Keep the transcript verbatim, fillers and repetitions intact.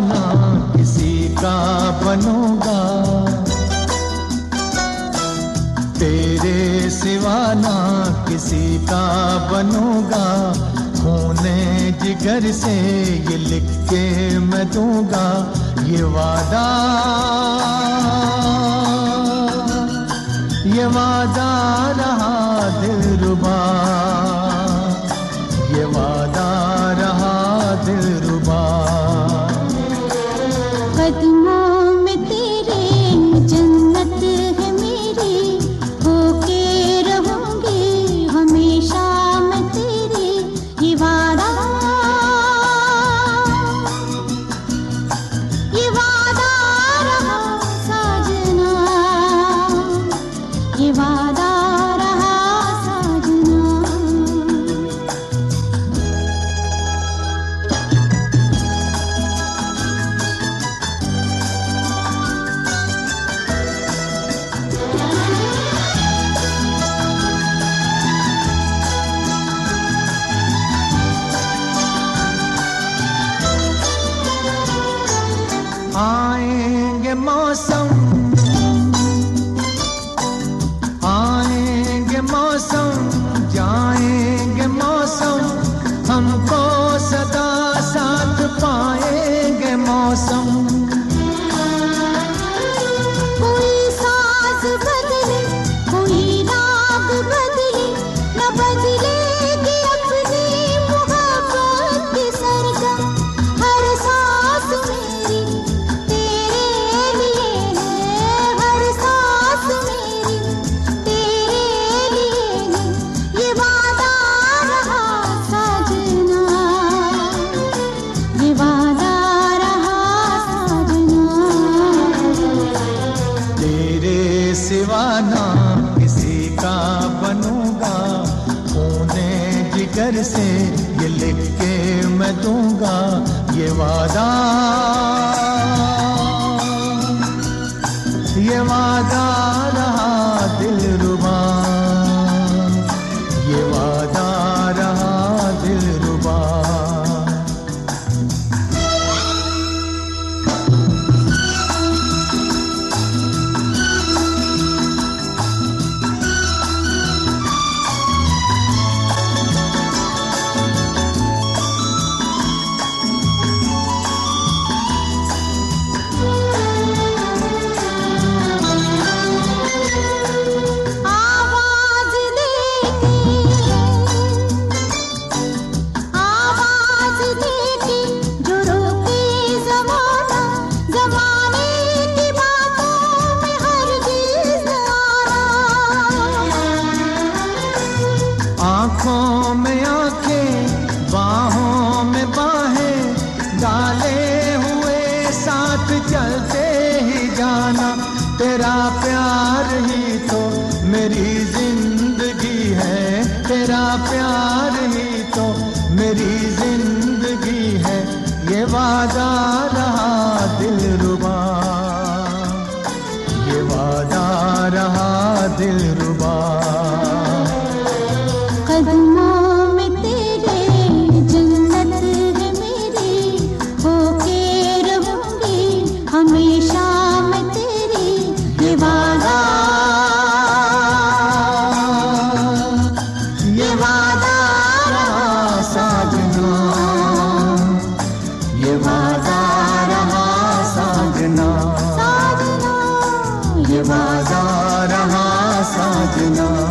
ना किसी का बनूंगा, तेरे सिवा ना किसी का बनूंगा। खूने जिगर से ये लिख के मैं दूंगा ये वादा, ये वादा रहा दिलरुबा, ये वादा रहा दिलरुबा। कदमों में तेरे जन्नत है मेरी, होके रहूंगी हमेशा मैं तेरी, ये वादा, ये वादा रहा साजना, ये वादा रहा साजना। आएंगे मौसम, आएंगे मौसम, जाएंगे मौसम, हमको सदा साथ पाएंगे मौसम। कोई सांस बदले, कोई राग बदले, न बदलेगी अपनी मोहब्बत की सरगम। हर सांस मेरी तेरे लिए है, हर सांस मेरी तेरे लिए है, ये वादा रहा साजना, ये वादा रहा साजना। तेरे सिवा ना किसी का बनूंगा, खूने जिगर से ये लिख के मैं दूंगा ये वादा, ये वादा रहा दिलरुबा, ये वादा रहा दिलरुबा। आवाज देके, आवाज देके जो रोके ज़माना, ज़माने की बातों में हरगिज़ न आना। आँखों में आँखें, बाहों में बाहें, डाले हुए साथ चलते ही जाना। तेरा प्यार ही तो मेरी जिंदगी है, तेरा प्यार ही तो मेरी जिंदगी है, ये वादा रहा दिलरुबा, ये वादा रहा दिलरुबा। कदमों में तेरे जन्नत है मेरी, होके रहूंगी हमेशा मैं तेरी, ये वादा, ये वादा रहा साजना, ये वादा रहा साजना, साजना, ये वादा रहा साजना।